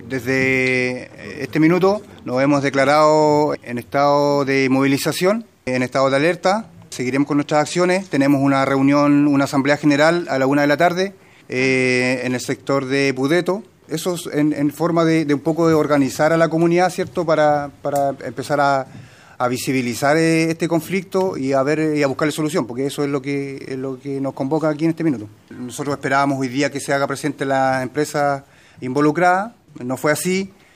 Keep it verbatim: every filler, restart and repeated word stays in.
Desde este minuto nos hemos declarado en estado de movilización, en estado de alerta. Seguiremos con nuestras acciones. Tenemos una reunión, una asamblea general a la una de la tarde eh, en el sector de Pudeto. Eso es en, en forma de, de un poco de organizar a la comunidad, ¿cierto?, para, para empezar a, a visibilizar este conflicto y a ver y a buscarle solución, porque eso es lo que, es lo que nos convoca aquí en este minuto. Nosotros esperábamos hoy día que se haga presente la empresa involucrada, no fue así.